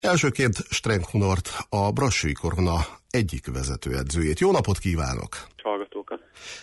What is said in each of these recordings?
Elsőként Strenk Hunort, a Brassói Korona egyik vezetőedzőjét. Jó napot kívánok! Hallgatókat.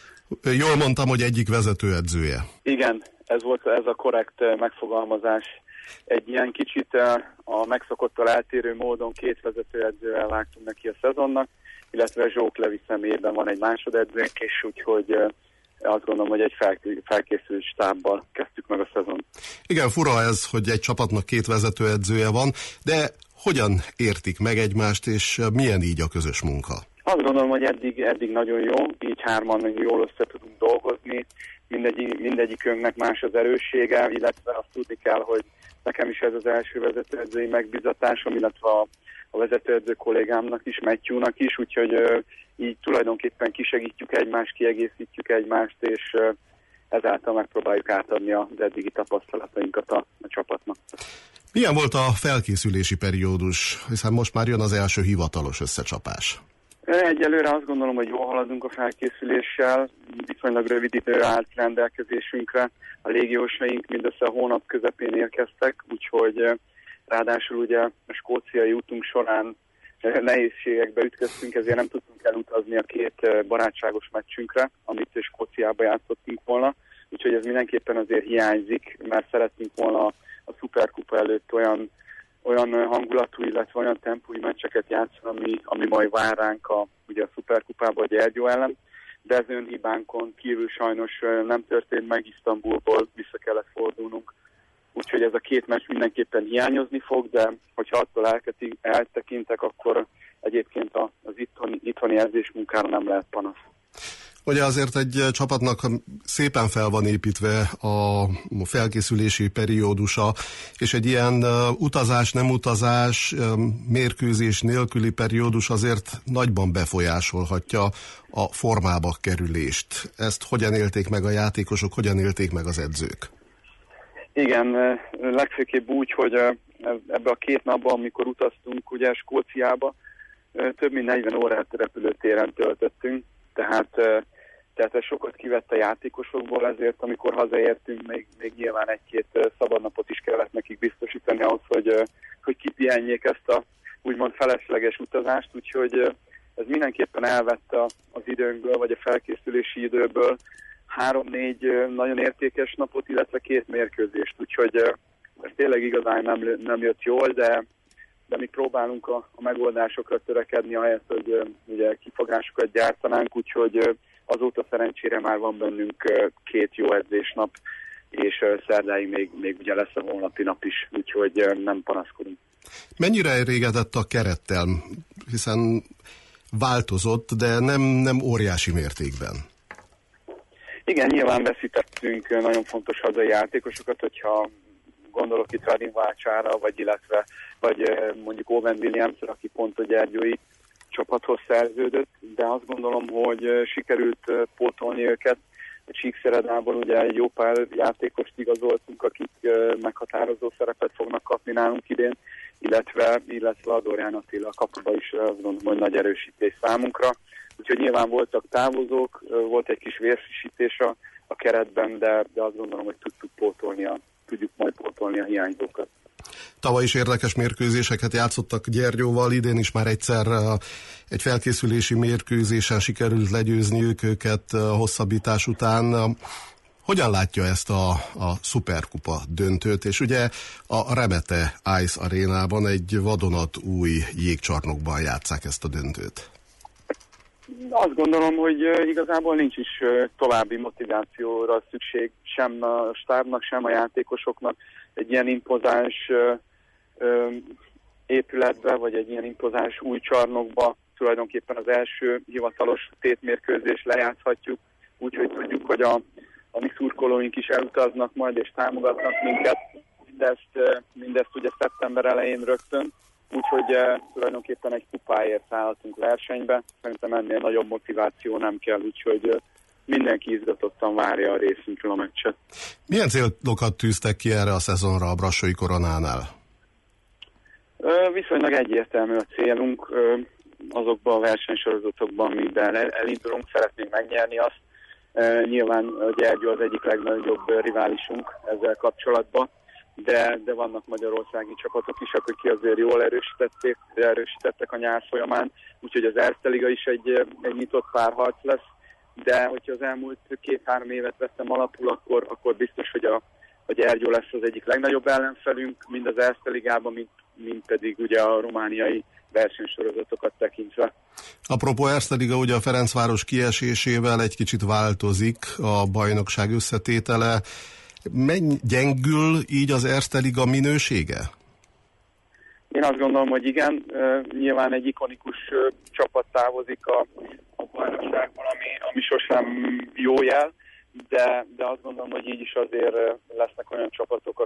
Jól mondtam, hogy egyik vezetőedzője. Igen, ez a korrekt megfogalmazás. Egy ilyen kicsit a megszokottal eltérő módon két vezetőedzővel vágtunk neki a szezonnak, illetve Zsók Levi személyében van egy másodedzőnk, és úgyhogy azt gondolom, hogy egy felkészült stábbal kezdtük meg a szezon. Igen, fura ez, hogy egy csapatnak két vezetőedzője van, de hogyan értik meg egymást, és milyen így a közös munka? Azt gondolom, hogy eddig nagyon jó, így hárman jól össze tudunk dolgozni, mindegyikünknek más az erőssége, illetve azt tudni kell, hogy nekem is ez az első vezetőedzői megbizatásom, illetve a vezetőedző kollégámnak is, Matthewnak is, úgyhogy így tulajdonképpen kisegítjük egymást, kiegészítjük egymást, és ezáltal megpróbáljuk átadni az eddigi tapasztalatainkat a csapatnak. Milyen volt a felkészülési periódus, hiszen most már jön az első hivatalos összecsapás? Egyelőre azt gondolom, hogy jól haladunk a felkészüléssel, viszonylag rövid idő állt rendelkezésünkre. A légiósaink mindössze a hónap közepén érkeztek, úgyhogy ráadásul ugye a skóciai útunk során nehézségekbe ütköztünk, ezért nem tudtunk elutazni a két barátságos meccsünkre, amit Skóciába játszottunk volna. Úgyhogy ez mindenképpen azért hiányzik, mert szeretnénk volna a szuperkupa előtt olyan hangulatú, illetve olyan tempói meccseket játszani, ami majd vár ránk ugye a szuperkupába a Gyergyó ellen, de ez önhibánkon kívül sajnos nem történt meg, Isztambulból vissza kellett fordulnunk. Úgyhogy ez a két meccs mindenképpen hiányozni fog, de hogyha attól eltekintek, akkor egyébként az itthoni edzésmunkára nem lehet panasz. Ugye azért egy csapatnak szépen fel van építve a felkészülési periódusa, és egy ilyen utazás, nem utazás, mérkőzés nélküli periódus azért nagyban befolyásolhatja a formába kerülést. Ezt hogyan élték meg a játékosok, hogyan élték meg az edzők? Igen, legfőképp úgy, hogy ebbe a két napban, amikor utaztunk ugye Skóciába, több mint 40 órát repülőtéren töltöttünk, tehát ez sokat kivett a játékosokból, ezért amikor hazaértünk, még nyilván egy-két szabadnapot is kellett nekik biztosítani ahhoz, hogy kipihenjék ezt a úgymond felesleges utazást, úgyhogy ez mindenképpen elvette az időnkből, vagy a felkészülési időből 3-4 nagyon értékes napot, illetve 2 mérkőzést, úgyhogy ez tényleg igazán nem jött jól, de mi próbálunk a megoldásokra törekedni, ahelyett, hogy ugye kifogásokat gyártanánk, úgyhogy azóta szerencsére már van bennünk 2 jó edzésnap, és szerdáig még ugye lesz a holnapi nap is, úgyhogy nem panaszkodunk. Mennyire elégedett a kerettel, hiszen változott, de nem óriási mértékben? Igen, nyilván veszítettünk nagyon fontos hazai játékosokat, hogyha gondolok itt Radim Vácsára, vagy mondjuk Owen Williamsra, aki pont a gyergyói csapathoz szerződött, de azt gondolom, hogy sikerült pótolni őket. A Csíkszeredából ugye egy jó pár játékost igazoltunk, akik meghatározó szerepet fognak kapni nálunk idén, illetve a Dorján Attila kapuba is azt gondolom, hogy nagy erősítés számunkra. Úgyhogy nyilván voltak távozók, volt egy kis vérfrissítés a keretben, de azt gondolom, hogy tudjuk majd pótolni a hiányzókat. Tavaly is érdekes mérkőzéseket játszottak Gyergyóval, idén is már egyszer egy felkészülési mérkőzésen sikerült legyőzni őket hosszabbítás után. Hogyan látja ezt a szuperkupa döntőt? És ugye a Remete Ice Arénában egy vadonatúj jégcsarnokban játsszák ezt a döntőt. Azt gondolom, hogy igazából nincs is további motivációra szükség sem a stábnak, sem a játékosoknak. Egy ilyen impozáns épületbe, vagy egy ilyen impozáns új csarnokba tulajdonképpen az első hivatalos tétmérkőzést lejátszhatjuk, úgyhogy tudjuk, hogy a mi szurkolóink is elutaznak majd és támogatnak minket, mindezt ugye szeptember elején rögtön, úgyhogy tulajdonképpen egy kupáért szállhatunk versenybe. Szerintem ennél nagyobb motiváció nem kell, úgyhogy mindenki izgatottan várja a részünkről a meccset. Milyen célokat tűztek ki erre a szezonra a Brassói Koronánál? Viszonylag egyértelmű a célunk. Azokban a versenysorozatokban, amiben elindulunk, szeretnénk megnyerni azt. Nyilván Gyergyó az egyik legnagyobb riválisunk ezzel kapcsolatban, de vannak magyarországi csapatok is, akik azért jól erősítettek a nyár folyamán, úgyhogy az Erste Liga is egy nyitott párharc lesz, de hogyha az elmúlt 2-3 évet vettem alapul, akkor biztos, hogy a Gyergyó lesz az egyik legnagyobb ellenfelünk, mind az Erste Ligában, mind pedig ugye a romániai versenysorozatokat tekintve. Apropó Erste Liga, ugye a Ferencváros kiesésével egy kicsit változik a bajnokság összetétele. Gyengül így az Erste Liga minősége? Én azt gondolom, hogy igen. Nyilván egy ikonikus csapat távozik a bajnokságból, ami sosem jó jel, de azt gondolom, hogy így is azért lesznek olyan csapatok,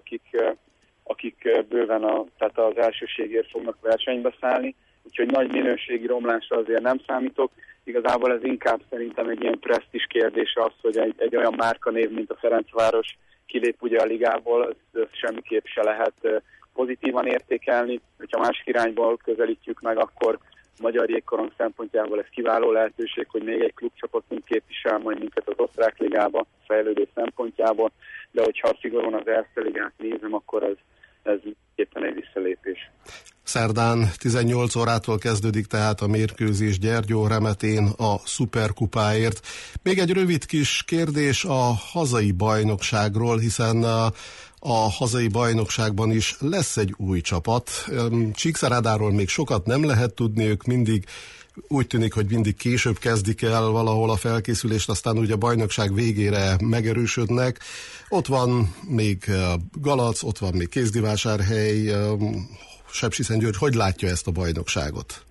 akik bőven tehát az elsőségért fognak versenybe szállni, úgyhogy nagy minőségi romlásra azért nem számítok. Igazából ez inkább szerintem egy ilyen presztízs kérdése az, hogy egy olyan márkanév, mint a Ferencváros kilép ugye a ligából, ez semmiképp se lehet pozitívan értékelni. Hogyha másik irányból közelítjük meg, akkor magyar jégkorong szempontjából ez kiváló lehetőség, hogy még egy klubcsapatunk képvisel majd minket az osztrák ligába fejlődés szempontjából, de hogyha szigorúan az Erste Ligát nézem, akkor ez éppen egy visszalépés. Szerdán 18 órától kezdődik tehát a mérkőzés Gyergyó Remetén a szuperkupáért. Még egy rövid kis kérdés a hazai bajnokságról, hiszen a hazai bajnokságban is lesz egy új csapat. Csíkszerádáról még sokat nem lehet tudni, ők mindig úgy tűnik, hogy mindig később kezdik el valahol a felkészülést, aztán ugye a bajnokság végére megerősödnek. Ott van még Galac, ott van még Kézdivásárhely, Sepsiszentgyörgy. Hogy látja ezt a bajnokságot?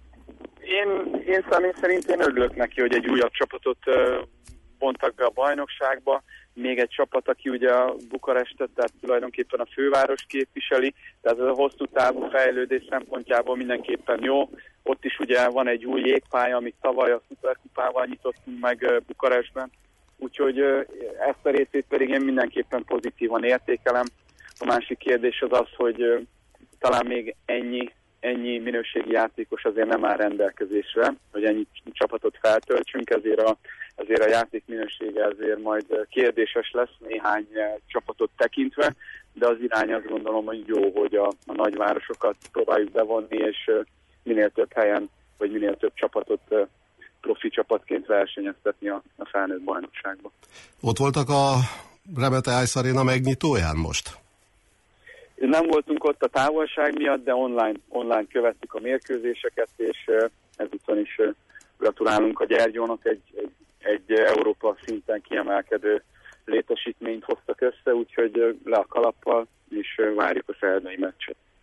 Én személy szerint én örülök neki, hogy egy újabb csapatot vontak be a bajnokságba. Még egy csapat, aki ugye a Bukarestet, tehát tulajdonképpen a főváros képviseli, tehát ez a hosszú távú fejlődés szempontjából mindenképpen jó. Ott is ugye van egy új jégpálya, amit tavaly a szuperkupával nyitottunk meg Bukarestben, úgyhogy ezt a részét pedig én mindenképpen pozitívan értékelem. A másik kérdés az, hogy talán még ennyi minőségi játékos azért nem áll rendelkezésre, hogy ennyi csapatot feltöltsünk, ezért a játék minősége azért majd kérdéses lesz néhány csapatot tekintve, de az irány azt gondolom, hogy jó, hogy a nagyvárosokat próbáljuk bevonni, és minél több helyen, vagy minél több csapatot profi csapatként versenyeztetni a felnőtt bajnokságban. Ott voltak a Remete Ice Arena megnyitóján most? Nem voltunk ott a távolság miatt, de online követtük a mérkőzéseket, és ezúton is gratulálunk a Gyergyónak, egy Európa szinten kiemelkedő létesítményt hoztak össze, úgyhogy le a kalappal, és várjuk a szerdai meccset.